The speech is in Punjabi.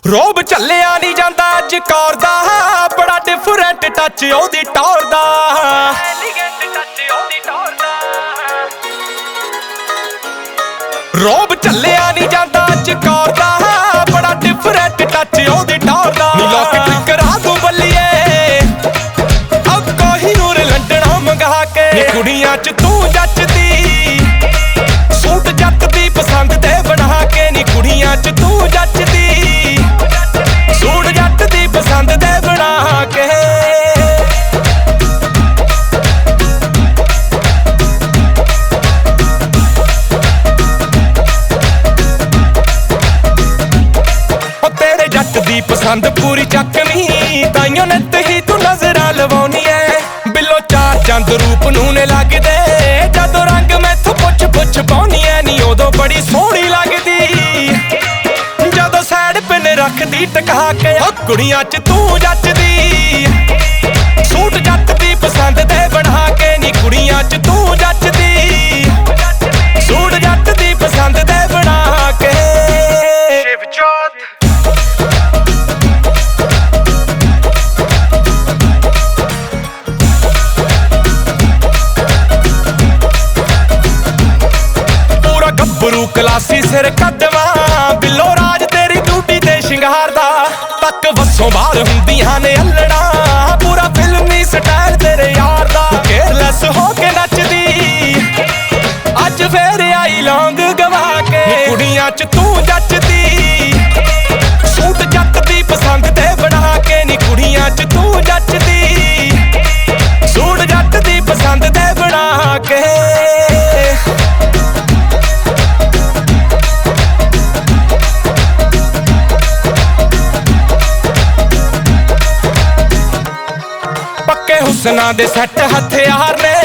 ਰੋਬ ਝੱਲਿਆ ਨਹੀਂ ਜਾਂਦਾ ਅੱਜ ਕੌਰ ਦਾ, ਬੜਾ ਡਿਫਰੈਂਟ ਟੱਚ ਉਹਦੀ ਟੌਰ ਦਾ, ਐਲੀਗੈਂਟ ਟੱਚ ਉਹਦੀ ਟੌਰ ਦਾ। ਰੋਬ ਝੱਲਿਆ ਨਹੀਂ ਜਾਂਦਾ ਅੱਜ ਕੌਰ ਦਾ, ਬੜਾ ਡਿਫਰੈਂਟ ਟੱਚ ਉਹਦੀ ਟੌਰ ਦਾ। ਨੀ ਲੋਕ ਟਿਕਰਾ ਤੂੰ ਬੱਲੀਏ ਅਬ ਕੋਹੀਨੂਰ ਲੰਡਨੋਂ ਮੰਗਾ ਕੇ, ਨੀ ਕੁੜੀਆਂ ਚ ਤੂੰ ਜੱਚਦੀ ਸੂਟ ਜੱਟ ਦੀ ਪਸੰਦ ਦੇ ਬਣਾ ਕੇ, ਨੀ ਕੁੜੀਆਂ ਚ ਤੂੰ ਜੱਚਦੀ ਸੂਟ ਜੱਟ ਦੀ ਪਸੰਦ ਦੇ ਬਣਾ ਕੇ। ਉਹ ਤੇਰੇ ਜੱਟ ਦੀ ਪਸੰਦ ਪੂਰੀ ਚੱਕਵੀਂ, ਤਾਈਓ ਨਿੱਤ ਹੀ ਤੂੰ ਨਜ਼ਰਾਂ ਲਵਾਉਣੀ ਐ। ਬਿੱਲੋ ਚਾਰ ਚੰਦ ਰੂਪ ਨੂੰ ਨੇ ਲੱਗਦੇ, ਜਦੋਂ ਰੰਗ ਮੈਥੋਂ ਪੁੱਛ ਪੁੱਛ ਪਾਉਣੀ ਐ। ਨੀ ਉਦੋਂ ਬੜੀ ਸੋਹਣੀ ਲੱਗਦੀ ਜਦੋਂ ਸੈਡ ਪਿੰਨ ਰੱਖਦੀ ਟਕਾ ਕੇ, ਉਹ ਕੁੜੀਆਂ ਚ ਤੂੰ ਜੱਚਦੀ ਸੂਟ ਜੱਟ ਦੀ ਪਸੰਦ ਦੇ ਬਣਾ ਕੇ, ਨੀ ਕੁੜੀਆਂ ਚ ਤੂੰ ਜੱਚਦੀ ਸੂਟ ਜੱਟ ਦੀ ਪਸੰਦ ਦੇ ਬਣਾ ਕੇ। ਪੂਰਾ ਗੱਭਰੂ ਕਲਾਸੀ ਸਿਰ ਕੱਢਵਾ, ਬਿੱਲੋ ਰਾਜ ਤੇਰੀ ਡਿਊਟੀ ਤੇ ਸ਼ਿੰਗਾਰ ਦਾ, ਤੱਕ ਵੱਸੋਂ ਬਾਹਰ ਹੁੰਦੀਆਂ ਨੇ ਅਲੜਾਂ, ਪੂਰਾ ਫਿਲਮੀ ਸਟਾਈਲ ਤੇਰੇ ਯਾਰ ਦਾ। ਕੇਅਰਲੈਸ ਹੋ ਕੇ ਨੱਚਦੀ ਅੱਜ ਫੇਰ ਆਈ ਲੌਂਗ ਗਵਾ ਕੇ, ਕੁੜੀਆਂ ਚ ਤੂੰ ਜੱਚਦੀ ਸੂਟ ਜੱਟ ਦੀ ਪਸੰਦ ਤੇ ਬਣਾ ਕੇ, ਨੀ ਕੁੜੀਆਂ ਚ ਤੂੰ ਜੱਚਦੀ ਸੂਟ ਜੱਟ ਦੀ ਪਸੰਦ ਤੇ ਬਣਾ ਕੇ। ਹੁਸਨਾਂ ਦੇ ਸੈੱਟ ਹਥਿਆਰ ਨੇ,